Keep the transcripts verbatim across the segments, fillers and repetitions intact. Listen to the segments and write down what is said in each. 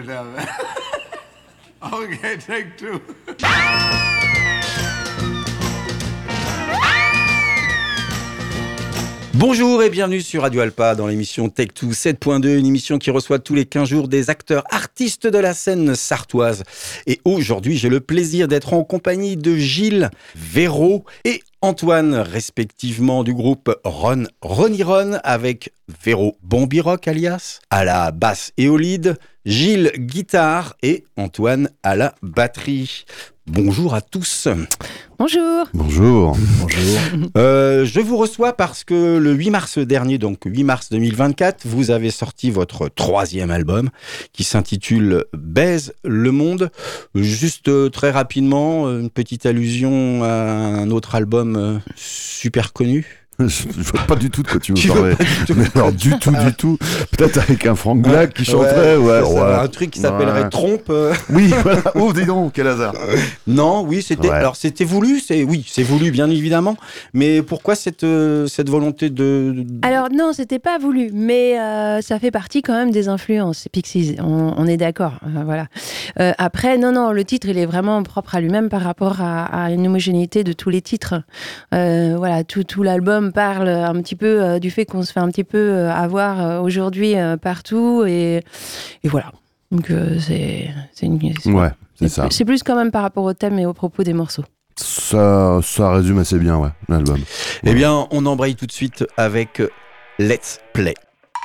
it. Okay, take two. Bonjour et bienvenue sur Radio Alpa dans l'émission Tech deux sept point deux, une émission qui reçoit tous les quinze jours des acteurs artistes de la scène sartoise. Et aujourd'hui, j'ai le plaisir d'être en compagnie de Gilles, Véro et Antoine, respectivement du groupe Ron Roniron, avec Véro Bombirock alias à la basse et au lead, Gilles guitare et Antoine à la batterie. Bonjour à tous. Bonjour. Bonjour. Bonjour. Euh, je vous reçois parce que le huit mars dernier, donc huit mars deux mille vingt-quatre, vous avez sorti votre troisième album qui s'intitule Baise le monde. Juste euh, très rapidement, une petite allusion à un autre album euh, super connu. Je ne vois pas du tout de quoi tu veux parler. Mais alors, du tout, du tout. Peut-être avec un Frank Black qui chanterait. Ouais, ouais, ouais. Un truc qui s'appellerait ouais. Trompe. Euh... Oui, voilà. Oh, dis donc, quel hasard. Non, oui, c'était. Ouais. Alors, c'était voulu. C'est oui, c'est voulu, bien évidemment. Mais pourquoi cette euh, cette volonté de. Alors non, c'était pas voulu, mais euh, ça fait partie quand même des influences. Pixies, on, on est d'accord. Euh, voilà. Euh, après, non, non, le titre, il est vraiment propre à lui-même par rapport à, à une homogénéité de tous les titres. Euh, voilà, tout tout l'album parle un petit peu euh, du fait qu'on se fait un petit peu euh, avoir euh, aujourd'hui euh, partout et, et voilà. Donc euh, c'est, c'est une... C'est, ouais, c'est, c'est ça. Plus, c'est plus quand même par rapport au thème et aux propos des morceaux. Ça, ça résume assez bien, ouais, l'album. Eh ouais. bien, on embraye tout de suite avec Let's Play.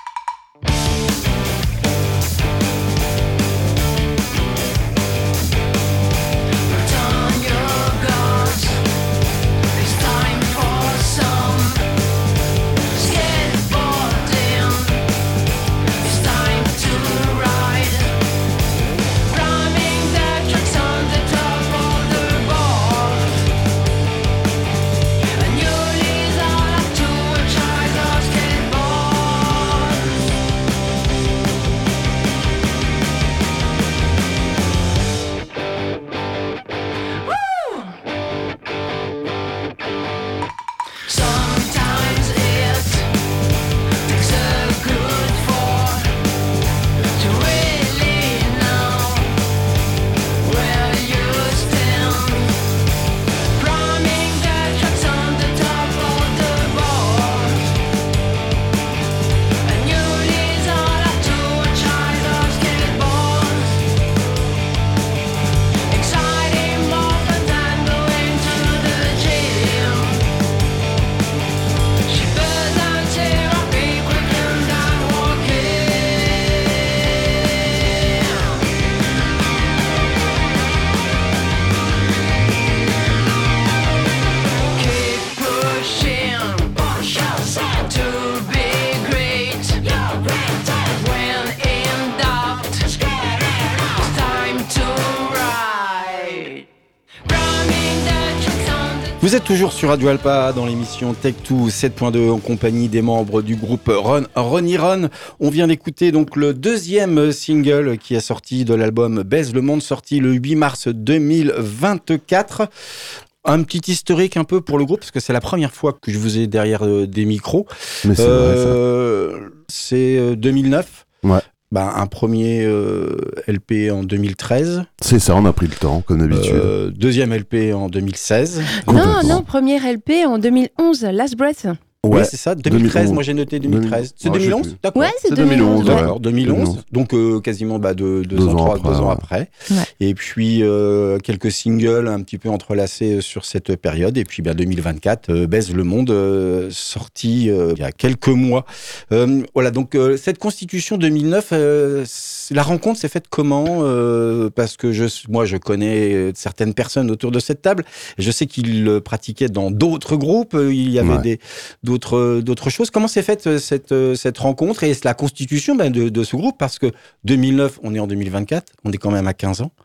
Vous êtes toujours sur Radio Alpa dans l'émission Tech deux sept point deux en compagnie des membres du groupe Ron Roniron. On vient d'écouter donc le deuxième single qui est sorti de l'album Baise le monde, sorti le huit mars deux mille vingt-quatre. Un petit historique un peu pour le groupe, parce que c'est la première fois que je vous ai derrière euh, des micros. Mais c'est euh, vrai, ça. C'est euh, deux mille neuf. Ouais. Bah, un premier euh, L P en deux mille treize. C'est ça, on a pris le temps, comme d'habitude. Euh, deuxième L P en deux mille seize. Non, non, premier L P en deux mille onze, Last Breath. Ouais, oui, c'est ça, deux mille treize, deux mille onze. moi j'ai noté deux mille treize. C'est ah, deux mille onze, d'accord. Ouais, c'est, c'est deux mille onze. D'accord, ouais. deux mille onze. Donc euh, quasiment bah, deux, deux, deux ans, ans trois, après, deux ans ouais. après. Ouais. Et puis euh, quelques singles un petit peu entrelacés sur cette période. Et puis bah, deux mille vingt-quatre, euh, Baise le monde, euh, sorti euh, il y a quelques mois. Euh, voilà, donc euh, cette constitution deux mille neuf, euh, la rencontre s'est faite comment euh, Parce que je, moi je connais certaines personnes autour de cette table. Je sais qu'ils le pratiquaient dans d'autres groupes. Il y avait ouais. des, d'autres, d'autres choses. Comment s'est faite cette, cette rencontre et la constitution ben, de, de ce groupe? Parce que deux mille neuf, on est en deux mille vingt-quatre, on est quand même à quinze ans,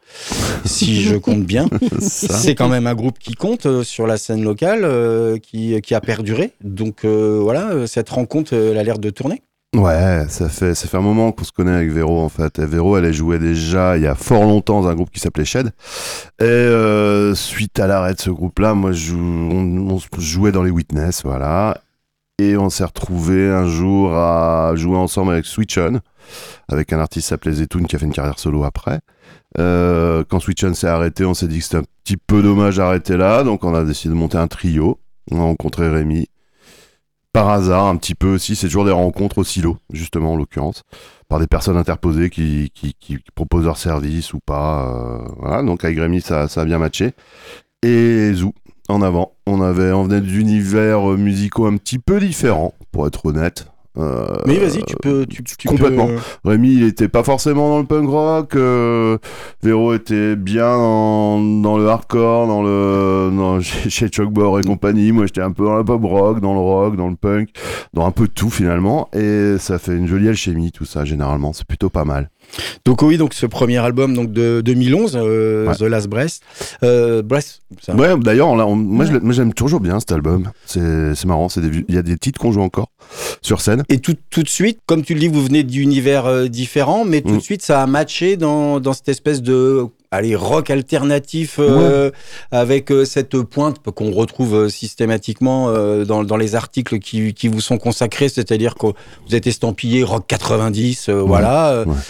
si je compte bien. C'est quand même un groupe qui compte sur la scène locale, euh, qui, qui a perduré. Donc euh, voilà, cette rencontre, elle a l'air de tourner. Ouais, ça fait, ça fait un moment qu'on se connaît avec Véro, en fait. Et Véro, elle a joué déjà il y a fort longtemps dans un groupe qui s'appelait Shed. Et euh, suite à l'arrêt de ce groupe-là, moi, je, on, on jouait dans les Witness, voilà. Et on s'est retrouvés un jour à jouer ensemble avec Switch On. avec un artiste qui s'appelait Zetoun qui a fait une carrière solo après. Euh, quand Switch On s'est arrêté, on s'est dit que c'était un petit peu dommage d'arrêter là, donc on a décidé de monter un trio. On a rencontré Rémi. Par hasard, un petit peu aussi, c'est toujours des rencontres au silo, justement en l'occurrence, par des personnes interposées qui, qui, qui, qui proposent leur service ou pas. Euh, voilà, donc avec Rémi, ça, ça a bien matché. Et Zou, en avant. On, avait, on venait d'univers musicaux un petit peu différents, pour être honnête. Euh, Mais vas-y, tu peux. Tu, tu complètement. peux... Rémi, il était pas forcément dans le punk rock. Euh, Véro était bien dans, dans le hardcore, dans le dans, chez, chez Chokbor et compagnie. Moi, j'étais un peu dans le pop rock, dans le rock, dans le punk, dans un peu de tout finalement. Et ça fait une jolie alchimie, tout ça. Généralement, c'est plutôt pas mal. Donc oui, donc ce premier album donc de deux mille onze, euh, ouais. The Last Breath. Euh, Breath. Ça. Ouais, d'ailleurs, on, on, moi, ouais. je, moi j'aime toujours bien cet album. C'est, c'est marrant. C'est des, il y a des titres qu'on joue encore sur scène. Et tout, tout de suite, comme tu le dis, vous venez d'univers euh, différents, mais tout Mm. de suite, ça a matché dans, dans cette espèce de allez, rock alternatif euh, ouais. avec euh, cette pointe qu'on retrouve euh, systématiquement euh, dans, dans les articles qui, qui vous sont consacrés, c'est-à-dire que vous êtes estampillé rock quatre-vingt-dix, euh, ouais. voilà. Ouais.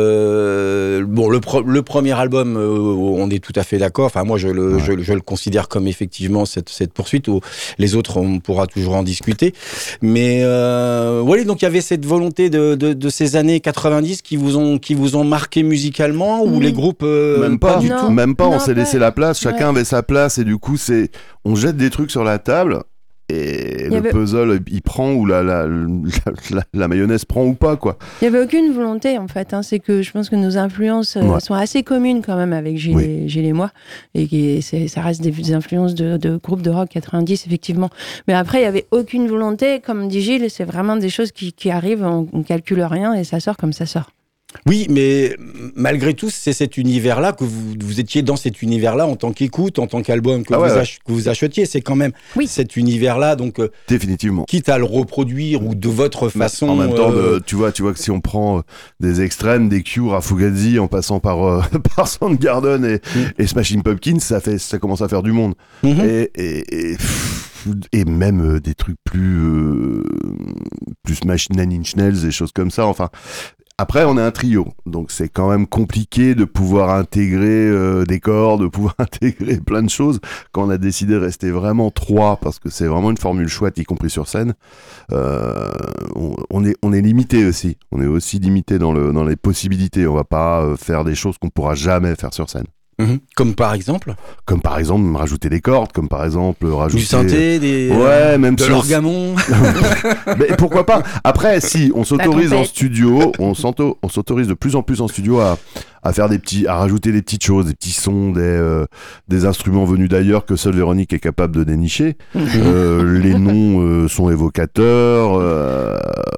Euh, bon, le, pro- le premier album, euh, on est tout à fait d'accord. Enfin, moi, je le, ouais. je, je le considère comme effectivement cette, cette poursuite. Où les autres, on pourra toujours en discuter. Mais euh, voilà, donc il y avait cette volonté de, de, de ces années quatre-vingt-dix qui vous ont, qui vous ont marqué musicalement, ou Mmh. les groupes euh, Même pas, du non. tout. même pas. Non, on s'est pas- laissé la place. Chacun ouais. avait sa place et du coup, c'est, on jette des trucs sur la table. Et Il y le avait- puzzle, il prend ou la, la, la, la, la mayonnaise prend ou pas, quoi. Il n'y avait aucune volonté en fait. Hein. C'est que je pense que nos influences euh, Ouais. sont assez communes quand même avec Gilles, Oui. et, Gilles et moi. Et qui, c'est, ça reste des, des influences de, de groupes de rock quatre-vingt-dix, effectivement. Mais après, il n'y avait aucune volonté. Comme dit Gilles, c'est vraiment des choses qui, qui arrivent, on ne calcule rien et ça sort comme ça sort. Oui, mais malgré tout, c'est cet univers-là que vous, vous étiez dans cet univers-là en tant qu'écoute, en tant qu'album que, Ah vous, ouais, ouais. ach- que vous achetiez. C'est quand même Oui. cet univers-là, donc euh, Définitivement. quitte à le reproduire ou de votre façon. En même temps, euh, de, tu vois, tu vois que si on prend euh, des extrêmes, des Cure à Fugazi, en passant par euh, par Soundgarden et, Mm. et Smashing Pumpkins, ça fait, ça commence à faire du monde. mhm. Et, et, et, pff, et même euh, des trucs plus euh, plus Machine Nine Inch Nails, des choses comme ça. Enfin. Après, on est un trio, donc c'est quand même compliqué de pouvoir intégrer euh, des corps, de pouvoir intégrer plein de choses. Quand on a décidé de rester vraiment trois, parce que c'est vraiment une formule chouette, y compris sur scène, euh, on, on est on est limité aussi. On est aussi limité dans le dans les possibilités. On va pas euh, faire des choses qu'on pourra jamais faire sur scène. Mhm. Comme par exemple Comme par exemple rajouter des cordes, comme par exemple rajouter du synthé, des, Ouais, même de sur- l'orgamon. Mais pourquoi pas? Après, si on s'autorise en trompette. studio, on, s'auto- on s'autorise de plus en plus en studio à, à faire des petits, à rajouter des petites choses, des petits sons, des, euh, des instruments venus d'ailleurs que seule Véronique est capable de dénicher. Euh, les noms euh, sont évocateurs. Euh,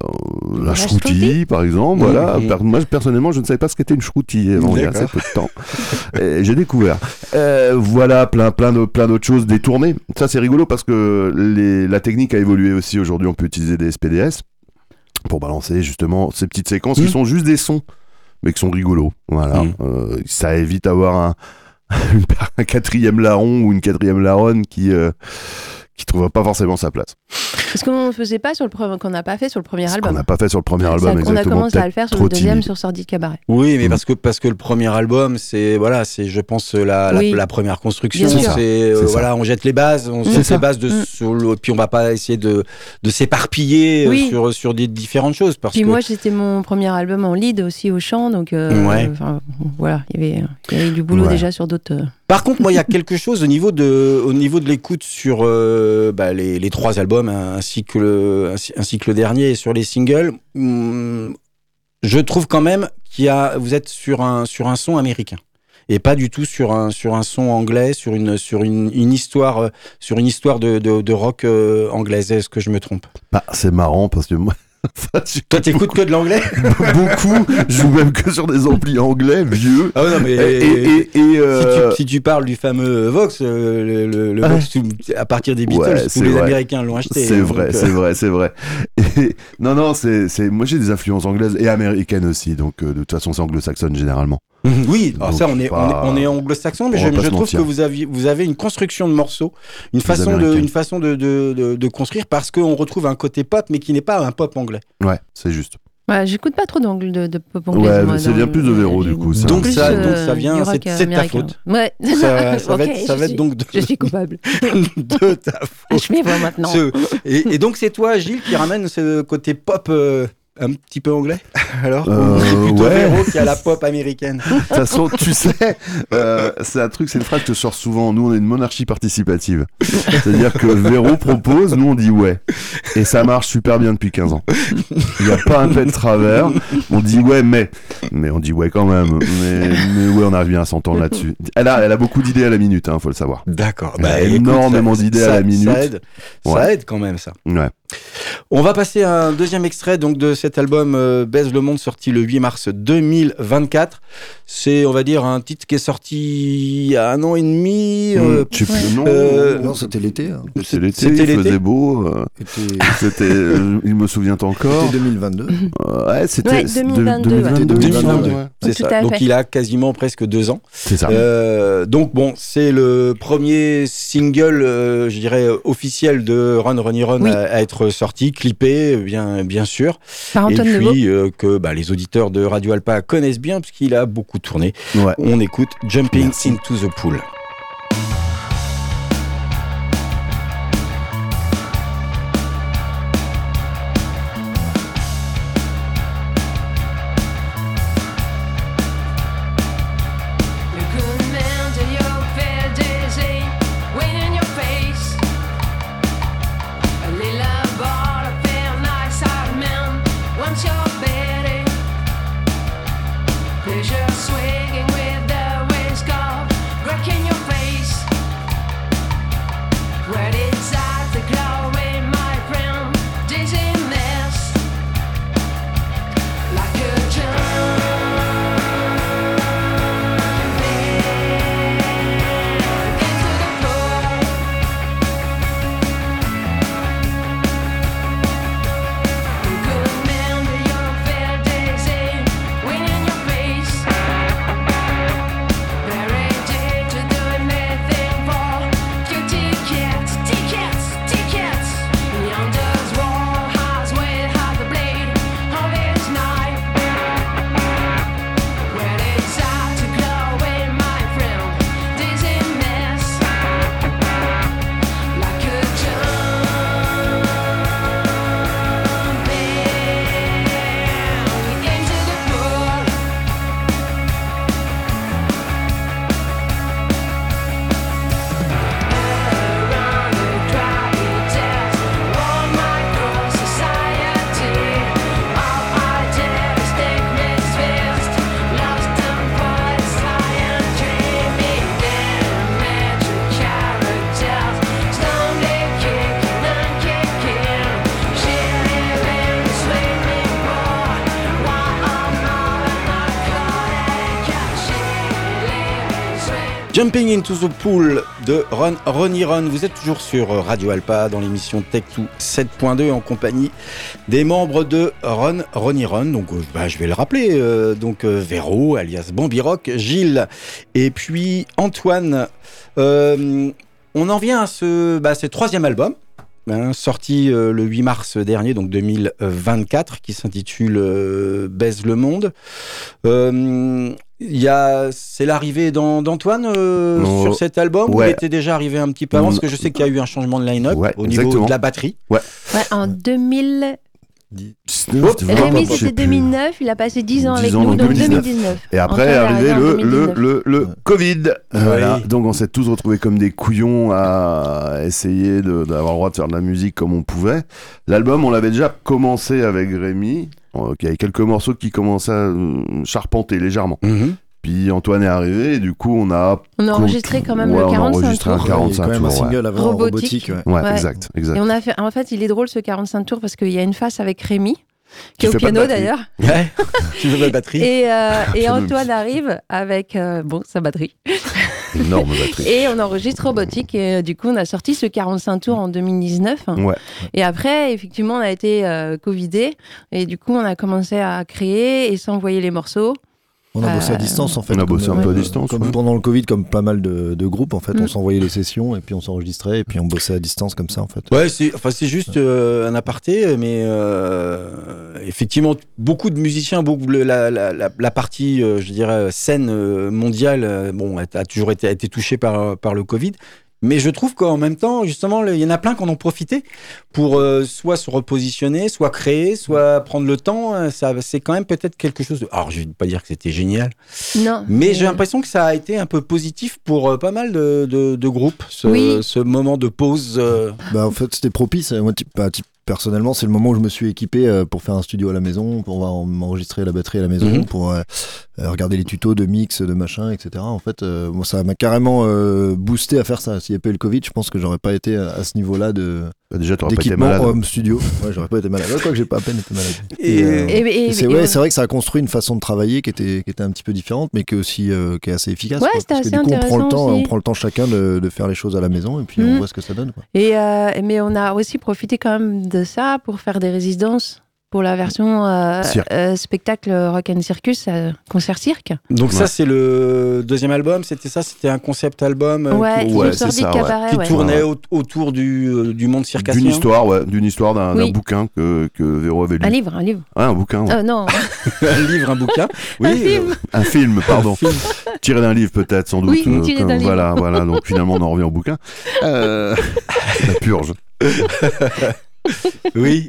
la La shruti, shruti. par exemple. Mmh, Voilà. mmh. Per- moi, personnellement, je ne savais pas ce qu'était une shruti avant il y a assez D'accord. peu de temps. Et j'ai découvert. Euh, voilà, plein, plein, de, plein d'autres choses, des tournées. Ça, c'est rigolo parce que les, la technique a évolué aussi. Aujourd'hui, on peut utiliser des S P D S pour balancer justement ces petites séquences Mmh. qui sont juste des sons, mais qui sont rigolos. Voilà. Mmh. Euh, ça évite d'avoir un, une- un quatrième larron ou une quatrième laronne qui euh, qui trouvera pas forcément sa place. Ce qu'on ne faisait pas sur le pre- qu'on n'a pas fait sur le premier Ce qu'on album. n'a pas fait sur le premier Ça, album, on a exactement. commencé à peut-être le faire sur trop le deuxième, timide. sur Sordide Cabaret. Oui, mais Mm. parce que parce que le premier album, c'est voilà, c'est je pense la, la, Oui. la première construction. Bien C'est sûr. euh, C'est ça. voilà, on jette les bases, on C'est jette ça. les bases de Mm. sur le, puis on va pas essayer de de s'éparpiller euh, Oui. sur sur des différentes choses parce Puis que moi, c'était mon premier album en lead aussi au chant, donc euh, Ouais. enfin, voilà, il y avait, il y avait du boulot Ouais. déjà sur d'autres. euh, Par contre, moi, il y a quelque chose au niveau de, au niveau de l'écoute sur euh, bah, les, les trois albums, hein, ainsi que le, ainsi, ainsi que le dernier, et sur les singles. Hum, je trouve quand même qu'il y a, vous êtes sur un, sur un son américain et pas du tout sur un, sur un son anglais, sur une, sur une, une histoire, euh, sur une histoire de, de, de rock euh, anglaise. Est-ce que je me trompe? Bah, c'est marrant parce que moi. Enfin, je- Toi, t'écoutes que de l'anglais? beaucoup, je joue même que sur des amplis anglais vieux. Ah ouais, non, mais Et, et, et, et, euh, si, tu, si tu parles du fameux Vox, euh, le, le, le Ouais. Vox, tout- à partir des Beatles, Ouais, tous c'est les vrai. Américains l'ont acheté. C'est hein, vrai, donc, euh, c'est vrai, c'est vrai. Et- non, non, c'est, c'est, moi j'ai des influences anglaises et américaines aussi, donc euh, de toute façon c'est anglo-saxonne généralement. Oui, alors Donc, ça, on est, pas- on est, on est anglo-saxon, mais on je, va pas je se trouve mentir. que vous avez, vous avez une construction de morceaux, une façon de, Américains. une façon de, de, de, de construire parce qu'on retrouve un côté pop, mais qui n'est pas un pop anglais. Ouais, c'est juste. Ouais, j'écoute pas trop d'angle de, de pop Ouais, anglaise. moi, ça dans- vient plus de Véro, du coup, ça. Donc Plus, ça, euh, donc ça vient, du c'est, rock c'est de ta américain. faute. Ouais. Ça, ça va Ok, être, ça je va être suis- donc de, Je suis coupable. de ta faute. Je m'y vois maintenant. Ce- et, et donc c'est toi, Gilles, qui ramène ce côté pop euh, un petit peu anglais. Alors, Euh, ou c'est plutôt ouais. Véro qui a la pop américaine. De toute façon, tu sais, euh, c'est un truc, c'est une phrase que je sors souvent. Nous, on est une monarchie participative. C'est-à-dire que Véro propose, nous, on dit ouais. Et ça marche super bien depuis quinze ans. Il n'y a pas un pet de travers. On dit ouais, mais. Mais on dit ouais quand même. Mais, mais ouais, on arrive bien à s'entendre là-dessus. Elle a, elle a beaucoup d'idées à la minute, hein, faut le savoir. D'accord. Elle a écoute, énormément ça- d'idées ça- à la minute. Ça aide, ça Ouais. aide quand même, ça. Ouais. On va passer à un deuxième extrait donc, de cet album euh, Baise le Monde, sorti le huit mars deux mille vingt-quatre. C'est, on va dire, un titre qui est sorti il y a un an et demi. euh, Mmh, je sais plus, ouais. non. Euh, Non, c'était l'été. Hein. C'était l'été, c'était il l'été. faisait beau. euh, C'était c'était, euh, il me souvient encore. c'était deux mille vingt-deux. Euh, ouais, c'était Ouais, c'est deux mille vingt-deux, deux mille ouais. vingt-deux, deux mille vingt-deux, ouais. C'est Tout ça. à Donc fait. il a quasiment presque deux ans. C'est ça. Euh, donc bon, c'est le premier single, euh, je dirais, officiel de Run Ronnie Run Oui. à, à être sorti, clippé, bien, bien sûr. Par Antoine Et Nebo. puis euh, que bah, les auditeurs de Radio Alpa connaissent bien puisqu'il a beaucoup tourné. Ouais. On écoute Jumping Merci. into the Pool. Le command de your fair dizzy, wind in your face. A little ball of fair nice out man, once you're better. Pleasure swinging with the whisk of rock in your face. Where it's at the glow in my friend, dizziness. Like a jump. Like a jumping into the pool. Around the dry test, one micro society. All idealistic misfits, lost and voice, high and dreamy. Diametric characters, slowly kicking and kicking. Shilling, swimming pool. Why I'm not a narcotic? Shilling, swimming. Jumping into the Pool de Run Ronnie Run. Vous êtes toujours sur Radio Alpa dans l'émission Tech deux sept point deux en compagnie des membres de Run Ronnie Run. Donc euh, bah, je vais le rappeler. euh, donc euh, Véro alias Bambirock, Gilles et puis Antoine. Euh, on en vient à ce bah, ce troisième album. Hein, sorti euh, le huit mars dernier, donc deux mille vingt-quatre, qui s'intitule euh, Baise le Monde. Euh, il y a, c'est l'arrivée d'An- d'Antoine euh, Non, sur cet album. Ou ouais. il était déjà arrivé un petit peu avant, Non. parce que je sais qu'il y a eu un changement de line-up Ouais, au niveau exactement. de la batterie. Ouais, en deux mille. C'était vraiment Rémi, pas- je sais c'était plus. deux mille neuf, il a passé dix ans dix avec ans, nous, donc donc deux mille dix-neuf. deux mille dix-neuf. Et après Antoine est arrivé en le, le, deux mille dix-neuf. le, le Covid. Voilà. Oui. Donc on s'est tous retrouvés comme des couillons à essayer de- d'avoir le droit de faire de la musique comme on pouvait. L'album, on l'avait déjà commencé avec Rémi. Euh, Il y avait quelques morceaux qui commençaient à euh, charpenter légèrement. Mhm. Puis Antoine est arrivé et du coup on a... On a enregistré quand même Ouais, le on a quarante-cinq enregistré un tours. quarante-cinq Il y a quand même un tours, ouais. single avant Robotique. robotique. ouais. Ouais, Ouais. exact, exact. Et on a fait, en fait, il est drôle ce quarante-cinq tours parce qu'il y a une face avec Rémi, qui Qui est au fait pas de piano batterie. d'ailleurs. Ouais. Tu veux la batterie Et, euh, et Piano Antoine arrive avec euh, bon, sa batterie. Énorme batterie. Et on enregistre Robotique. Et euh, du coup, on a sorti ce quarante-cinq tours en deux mille dix-neuf. Ouais. Et après, effectivement, on a été euh, Covidé. Et du coup, on a commencé à créer et s'envoyer les morceaux. On a bossé Euh, à distance en fait. On a bossé comme, un peu à euh, distance, Comme ouais. pendant le Covid, comme pas mal de, de groupes en fait, Mm. on s'envoyait les sessions et puis on s'enregistrait et puis on bossait à distance comme ça en fait. Ouais, c'est enfin c'est juste euh, un aparté, mais euh, effectivement beaucoup de musiciens, beaucoup le- la, la, la, la partie, euh, je dirais scène euh, mondiale, euh, bon, a, a toujours été a été touchée par par le Covid. Mais je trouve qu'en même temps, justement, il y en a plein qui en ont profité pour euh, soit se repositionner, soit créer, soit prendre le temps. Euh, Ça, c'est quand même peut-être quelque chose de. Alors, je vais pas dire que c'était génial, Non. mais j'ai l'impression que ça a été un peu positif pour euh, pas mal de, de, de groupes, ce, Oui. ce moment de pause. euh, Bah en fait c'était propice. Moi type, bah, type, personnellement c'est le moment où je me suis équipé euh, pour faire un studio à la maison, pour pouvoir m'enregistrer la batterie à la maison, Mhm. pour euh, euh, regarder les tutos de mix, de machin, et cetera. En fait, euh, moi ça m'a carrément euh, boosté à faire ça. S'il n'y avait pas eu le Covid, je pense que j'aurais pas été à, à ce niveau-là de Bah, déjà, t'aurais pas été d'équipement malade. home studio. Ouais, j'aurais pas été malade. Ouais, quoi que j'ai pas à peine été malade. Et, euh, Et, et- et c'est et ouais, ouais. c'est vrai que ça a construit une façon de travailler qui était qui était un petit peu différente, mais qui est aussi euh, qui est assez efficace. Ouais, quoi. c'était Parce que assez du coup, on prend le intéressant temps, aussi. on prend le temps chacun de, de faire les choses à la maison et puis on Mhm. voit ce que ça donne. Quoi. Et euh, mais on a aussi profité quand même de ça pour faire des résidences pour la version euh, Cirque. euh, spectacle Rock and Circus, euh, concert cirque. Donc Ouais. ça, c'est le deuxième album, c'était ça, c'était un concept album euh, Ouais, qui, ouais, une c'est sorte ça, de ouais. cabaret. qui ouais. tournait Ouais. au- autour du, euh, du monde circassien. D'une histoire, ouais, d'une histoire d'un d'un Oui. bouquin que, que Véro avait lu. Un livre, un livre. Ouais, un bouquin, ouais. Euh, non, Un livre, un bouquin. Oui, un film. un film, pardon. Un film. Tiré d'un livre peut-être, sans doute. Oui, tiré comme- d'un livre. Voilà, voilà. Donc finalement, on en revient au bouquin. Euh, La purge. Oui.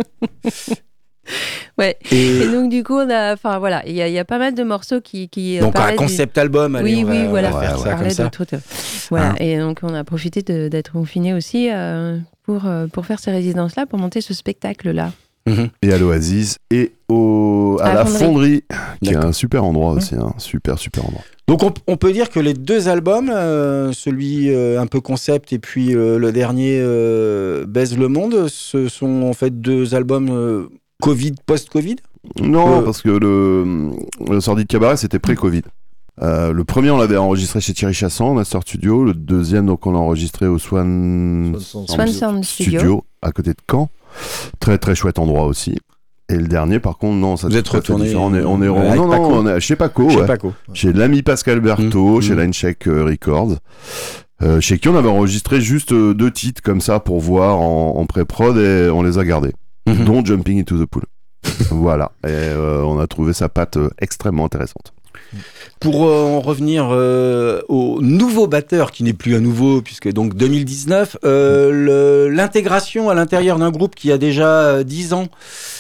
Ouais. Et Et donc du coup, on a, enfin voilà, il y, a- il y a pas mal de morceaux qui, qui euh, donc un parlaient du- concept album, allez, Oui, on va, oui, on voilà. va Ouais, faire ouais. ça comme parlait ça. d'autres trucs. Voilà. Hein. Et donc on a profité de- d'être confinés aussi euh, pour euh, pour faire ces résidences-là, pour monter ce spectacle-là. Mhm. Et à l'Oasis et au, à À la la fonderie, qui est D'accord. un super endroit aussi. Un super, super endroit. Donc on, on peut dire que les deux albums, euh, celui euh, un peu concept et puis euh, le dernier euh, Baise le monde, ce sont en fait deux albums euh, Covid, post-Covid. Non, Euh, parce que le, le Sordide Cabaret, c'était pré-Covid. Euh, le premier, on l'avait enregistré chez Thierry Chassan, Master Studio. Le deuxième, donc, on l'a enregistré au Swan, Swan Sound Studio. à côté de Caen. Très, très chouette endroit aussi. Et le dernier, par contre, non, ça Vous c'est êtes tout à fait retourné, différent. On est, on est, euh, non, avec non, Paco. on est chez Paco, Chez ouais. Paco. Chez l'ami Pascal Berthaud, Mmh, chez mmh. Linecheck euh, Records. Euh, chez qui on avait enregistré juste euh, deux titres comme ça pour voir en, en pré-prod et on les a gardés. Mhm. Dont Jumping into the Pool. Voilà. Et euh, on a trouvé sa patte euh, extrêmement intéressante. Pour euh, en revenir euh, au nouveau batteur, qui n'est plus un nouveau, puisque donc deux mille dix-neuf, euh, le- l'intégration à l'intérieur d'un groupe qui a déjà euh, dix ans,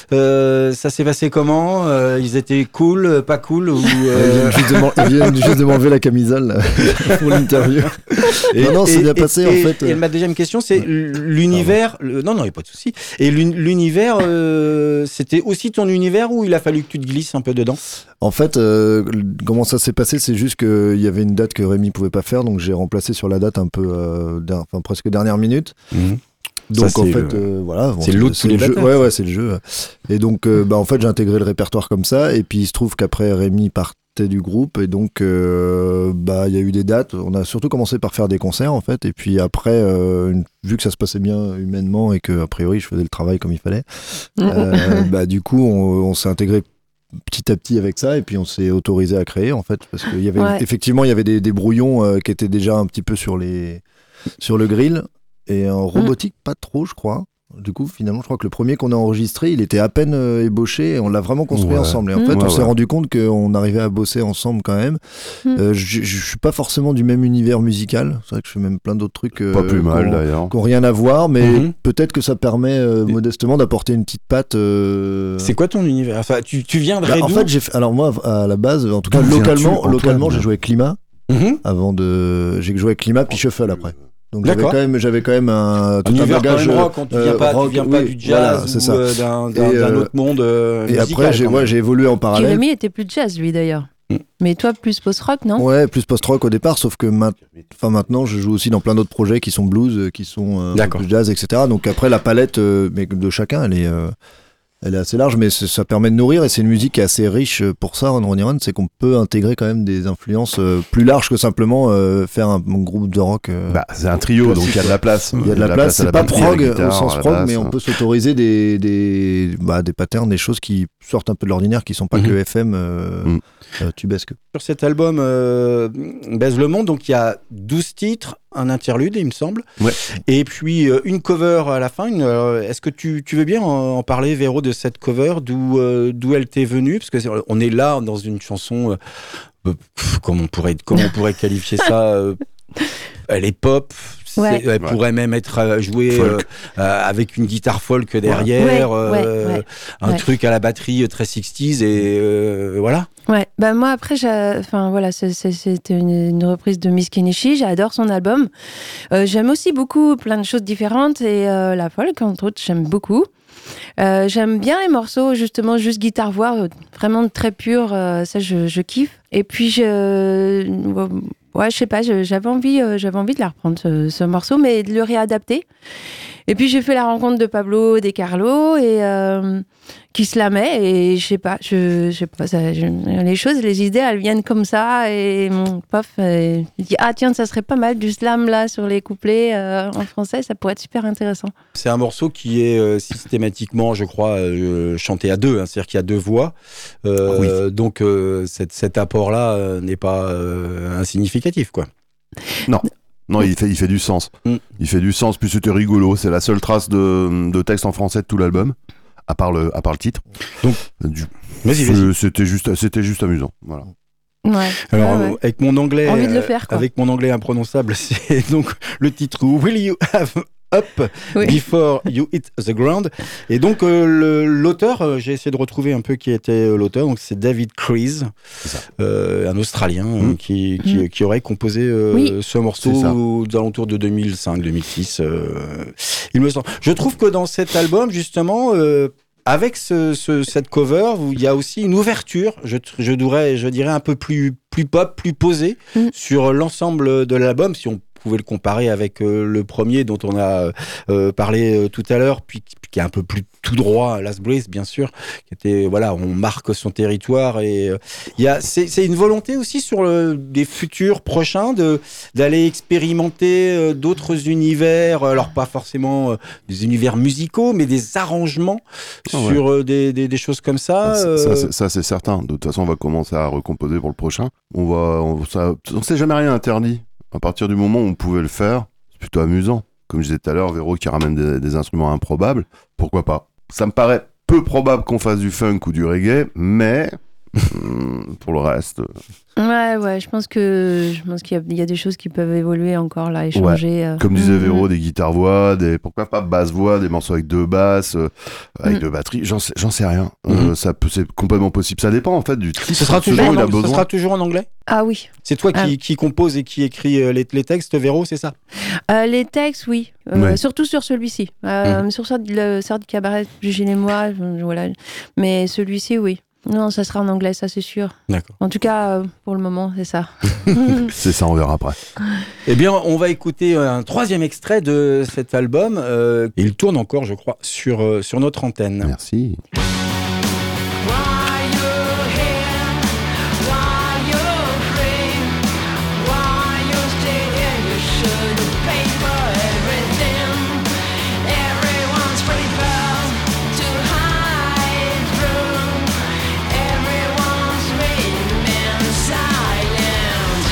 euh, ça s'est passé comment Euh, Ils étaient cool, euh, pas cool ou, Ils euh, viennent juste de m'en- ils viennent juste de m'enlever la camisole là, pour l'interview. et- non, non, c'est et- bien et- passé et- en fait. Et ma deuxième question, c'est l'univers. le- Non, non, il n'y a pas de souci. Et l'un- l'univers, euh, c'était aussi ton univers où il a fallu que tu te glisses un peu dedans. En fait, euh, comment ça s'est passé, c'est juste qu'il y avait une date que Rémi pouvait pas faire, donc j'ai remplacé sur la date un peu, euh, der- enfin presque dernière minute. Donc Ça, en c'est fait, le- euh, voilà, bon, c'est le lot de tous les le jeu. batteurs, Ouais, ouais, c'est le jeu. Et donc, euh, bah en fait, j'ai intégré le répertoire comme ça, et puis il se trouve qu'après Rémi partait du groupe, et donc euh, bah il y a eu des dates. On a surtout commencé par faire des concerts en fait, et puis après, euh, une- vu que ça se passait bien humainement et que a priori je faisais le travail comme il fallait, euh, bah du coup on, on s'est intégré petit à petit avec ça et puis on s'est autorisé à créer en fait parce qu'il y avait Ouais. effectivement il y avait des, des brouillons euh, qui étaient déjà un petit peu sur les sur le grill et en robotique pas trop je crois. Du coup, finalement, je crois que le premier qu'on a enregistré, il était à peine euh, ébauché et on l'a vraiment construit Ouais. ensemble. Et en Mmh. fait, Ouais, on s'est ouais. rendu compte qu'on arrivait à bosser ensemble quand même. Mmh. Euh, je, je suis pas forcément du même univers musical. C'est vrai que je fais même plein d'autres trucs. euh, Pas plus mal qu'on- d'ailleurs. qui n'ont rien à voir, mais Mhm. peut-être que ça permet euh, Et- modestement d'apporter une petite patte. euh, C'est quoi ton univers Enfin, tu, tu viens de Bah, en d'où fait, j'ai fait- alors moi, à la base, en tout cas, D'où viens-tu, localement, Antoine localement, j'ai joué avec Climat Mhm. avant de. J'ai joué avec Climat puis Shuffle après. Donc j'avais D'accord. quand même, j'avais quand même un tout Un un univers quand bagage même rock, quand tu viens euh, pas, rock, tu viens pas oui, du voilà, jazz c'est ou ça. euh, d'un d'un- Et, d'un euh, autre monde euh, Et musical, après, j'ai quand même. ouais, j'ai évolué en parallèle. Jérémy était plus jazz, lui, d'ailleurs. Mm. Mais toi, plus post-rock, non Ouais, plus post-rock au départ, sauf que ma- enfin, maintenant, je joue aussi dans plein d'autres projets qui sont blues, euh, qui sont euh, un peu D'accord. plus jazz, et cetera. Donc après, la palette euh, mais de chacun, elle est, euh, elle est assez large, mais c'est- ça permet de nourrir, et c'est une musique qui est assez riche pour ça, Run Ronnie Run, c'est qu'on peut intégrer quand même des influences euh, plus larges que simplement euh, faire un, un groupe de rock. euh, Bah, c'est un trio, donc il y a de la place. il y a de la place, à c'est pas batterie, à la prog guitare, au sens à la prog, basse, mais on hein. peut s'autoriser des, des, bah, des patterns, des choses qui sortent un peu de l'ordinaire, qui sont pas Mhm. que F M. euh, Mhm. euh, tubesque. Sur cet album euh, Baise le Monde, donc il y a douze titres, un interlude, il me semble. Ouais. Et puis euh, une cover à la fin. Une, euh, est-ce que tu, tu veux bien en, en parler, Véro, de cette cover, d'où, euh, d'où elle t'est venue? Parce qu'on est là dans une chanson, euh, euh, pff, comment, on pourrait, comment on pourrait qualifier ça euh, elle est pop. Ouais. C'est- elle Ouais. pourrait même être euh, jouée euh, Folk. euh, avec une guitare folk derrière, Ouais, ouais, euh, ouais. un Ouais. truc à la batterie euh, très sixties et euh, voilà. Ouais, bah moi après, j'ai- enfin voilà, c'est- c'est- c'était une, une reprise de Miss Kenichi. J'adore son album. Euh, j'aime aussi beaucoup plein de choses différentes et euh, la folk entre autres, j'aime beaucoup. Euh, j'aime bien les morceaux justement juste guitare voix, euh, vraiment très pur. euh, ça, je, je kiffe. Et puis je, ouais, je sais pas, je- j'avais envie, euh, j'avais envie de la reprendre ce, ce morceau, mais de le réadapter. Et puis j'ai fait la rencontre de Pablo De Carlo et euh, qui se la met et je sais pas, je, je sais pas, ça, je- les choses, les idées, elles viennent comme ça et mon pof, euh, il dit ah tiens, ça serait pas mal du slam là sur les couplets euh, en français, ça pourrait être super intéressant. C'est un morceau qui est euh, systématiquement, je crois, euh, chanté à deux, hein, c'est-à-dire qu'il y a deux voix. Euh, Donc euh, cet, cet apport-là euh, n'est pas euh, insignificatif, quoi. Non, il fait, il fait du sens. Mm. Il fait du sens, puis c'était rigolo. C'est la seule trace de, de texte en français de tout l'album, à part le, à part le titre. Donc, Du- Vas-y, c'est- vas-y. C'était juste, c'était juste amusant. Voilà. Ouais. Alors, ouais, euh, ouais. avec mon anglais, Envie de le euh, faire, quoi. avec mon anglais imprononçable, c'est donc le titre Will You Have Up Oui. Before You Hit the Ground. Et donc euh, le- l'auteur, euh, j'ai essayé de retrouver un peu qui était euh, l'auteur. Donc c'est David Crease, C'est ça. euh, un Australien Mm. euh, qui, qui, Mm. qui aurait composé euh, Oui. ce morceau C'est ça. aux alentours de deux mille cinq deux mille six. euh, il me semble. Je trouve que dans cet album, justement. Euh, avec ce, ce- cette cover, où il y a aussi une ouverture, je, tr- je, dirais, je dirais un peu plus, plus pop, plus posée Mm. sur l'ensemble de l'album, si on pouvait le comparer avec euh, le premier dont on a euh, parlé euh, tout à l'heure, puis, puis qui est un peu plus tout droit, Last Breath, bien sûr, qui était, voilà, on marque son territoire et euh, il y a, c'est, c'est une volonté aussi sur le, des futurs prochains de, d'aller expérimenter euh, d'autres univers, alors pas forcément euh, des univers musicaux, mais des arrangements Ah ouais. sur euh, des, des, des choses comme ça. Ça, euh, ça, c'est- ça, c'est certain. De toute façon, on va commencer à recomposer pour le prochain. On va, on, ça, on s'est jamais rien interdit. À partir du moment où on pouvait le faire, c'est plutôt amusant. Comme je disais tout à l'heure, Véro qui ramène des, des instruments improbables, pourquoi pas? Ça me paraît peu probable qu'on fasse du funk ou du reggae, mais hum, pour le reste, Ouais, ouais, je pense que je pense qu'il y a, il y a des choses qui peuvent évoluer encore là, échanger. euh. comme disait Mhm. Véro, des guitares-voix, des pourquoi pas basse-voix, des morceaux avec deux basses, euh, avec Mm. deux batteries, j'en sais, j'en sais rien. Euh, Mhm. ça peut, c'est complètement possible. Ça dépend en fait du titre. Ce sera, Ce toujours dont en, il a ang- ce besoin. sera toujours en anglais. Ah oui. C'est toi qui, Ah. qui compose et qui écrit euh, les, les textes, Véro, c'est ça? Euh, les textes, oui. Euh, Ouais. Surtout sur celui-ci. Euh, Sur ça, le sort du cabaret, Gilles et moi, je- voilà. Mais celui-ci, oui. Non, ça sera en anglais, ça c'est sûr. D'accord. En tout cas, euh, pour le moment, c'est ça. C'est ça, on verra après. Eh bien, on va écouter un troisième extrait de cet album. euh, il tourne encore, je crois, sur, euh, sur notre antenne. Merci. Why you're here, why you're free, why you stay here, you should pay for everything. Everyone's prepared to hide through, everyone's remain silent.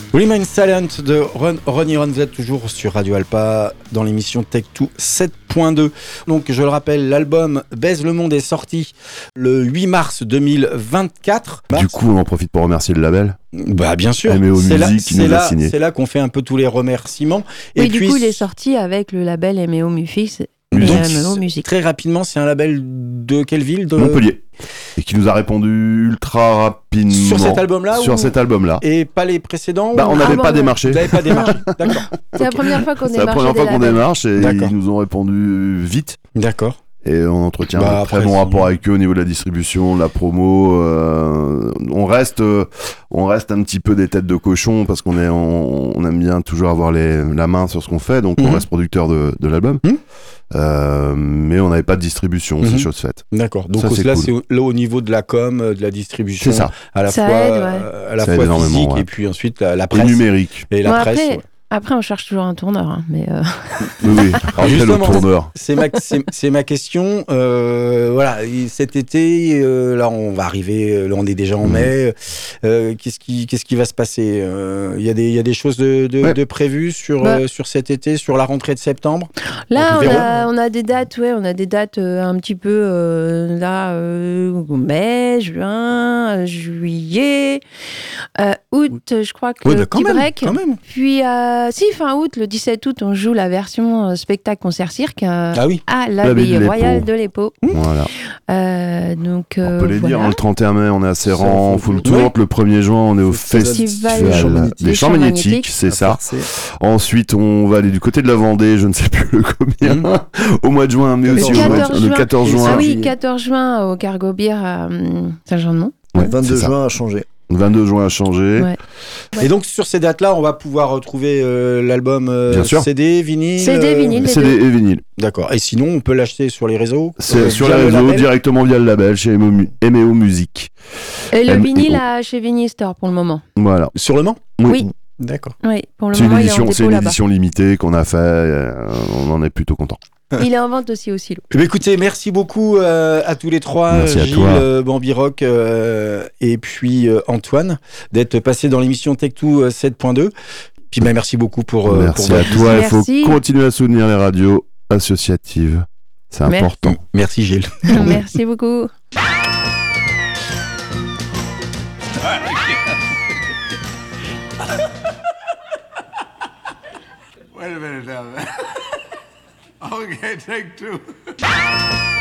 Remain Silent de Run, Ronnie Run, vous êtes toujours sur Radio Alpa dans l'émission Tech deux sept point deux. Donc je le rappelle, l'album Baise le Monde est sorti le huit mars deux mille vingt-quatre. Du coup, on en profite pour remercier le label. Bah bien sûr, M E O c'est là, Music qui c'est nous a là, signé. c'est là qu'on fait un peu tous les remerciements. Oui, Et du puis, coup, il est sorti avec le label M E O Mufix et donc, M E O Music. très rapidement, c'est un label de quelle ville de... Montpellier. Et qui nous a répondu ultra rapidement. Sur cet album-là Sur ou... cet album-là. Et pas les précédents Bah, ou- on n'avait Ah bon, pas ouais. démarché. Vous n'avez pas démarché, d'accord. C'est la première fois qu'on C'est la démarche. première fois qu'on démarche et D'accord. ils nous ont répondu vite. D'accord. Et on entretient Bah, un très après, bon si- rapport avec eux au niveau de la distribution, de la promo. euh, on reste, euh, on reste un petit peu des têtes de cochon parce qu'on est, on, on aime bien toujours avoir les, la main sur ce qu'on fait, donc Mhm. on reste producteur de, de l'album. Mhm. Euh, mais on n'avait pas de distribution, Mhm. c'est chose faite. D'accord. Donc Ça, c'est là, cool. c'est au, là, au niveau de la com, euh, de la distribution, C'est ça. à la Ça fois, aide, ouais. euh, à la Ça aide fois énormément, physique ouais. et puis ensuite la, la Et presse numérique. et la Bon, presse. après, ouais. après, on cherche toujours un tourneur, hein, mais euh, Oui, oui. Après le justement, tourneur. C'est ma, c'est, c'est ma question. Euh, voilà, et cet été, euh, là, on va arriver. euh, Là, on est déjà en Mhm. mai. Euh, qu'est-ce qui, qu'est-ce qui va se passer Euh, Il y a des, il y a des choses de, de, Ouais. de prévues sur Bah. euh, sur cet été, sur la rentrée de septembre. là, Donc, on verrons. a, on a des dates, ouais, on a des dates euh, un petit peu euh, là, euh, mai, juin, euh, juillet, euh, août, je crois que Oui, bah, quand petit même, break. quand même. Puis, euh, si, fin août, le dix-sept août, on joue la version euh, spectacle-concert-cirque euh, Ah oui. à L'abbaye l'abbaye de l'Épau. royale de l'Épau. Voilà. Euh, donc, On euh, peut les voilà. dire, hein, le trente et un mai, on est à Serran, Ça, full faut- tour. oui. Le premier juin, on est au Festival festival des Champs Magnétiques. des Champs Champs Magnétiques, Magnétiques. c'est ça. Ensuite, on va aller du côté de la Vendée, je ne sais plus le combien, Mhm. au mois de juin, mais aussi Le au mois de- quatorze le juin. quatorze juin. Ah oui, juillet. quatorze juin au Cargo Beer à hum, Saint-Jean-de-Mont. Ouais, Le vingt-deux c'est ça. juin a changé. vingt-deux juin a changé. Ouais. Ouais. Et donc sur ces dates-là, on va pouvoir retrouver euh, l'album euh, Bien sûr. C D, vinyle. C D, euh, vinyle. Les C D deux. et vinyle. D'accord. Et sinon, on peut l'acheter sur les réseaux. C'est euh, sur via les le réseaux, label. directement via le label, chez M E O Mu- M E O Music. Et le M- vinyle à chez Vinyl Store pour le moment. Voilà. Sur le Mans. Oui. D'accord. Oui, pour le C'est une moment, il est en édition, c'est dépôt une là-bas. édition limitée qu'on a fait. euh, on en est plutôt content. Il est en vente aussi au silo. Eh bien, écoutez, merci beaucoup euh, à tous les trois, Merci à Gilles, toi. euh, Bambirock euh, et puis euh, Antoine, d'être passés dans l'émission Tech deux sept point deux. Puis ben, merci beaucoup pour, euh, Merci pour à votre toi. Il Merci. faut continuer à soutenir les radios associatives. C'est Merci. important. Merci Gilles. Merci beaucoup. Wait a minute now. Okay, take two.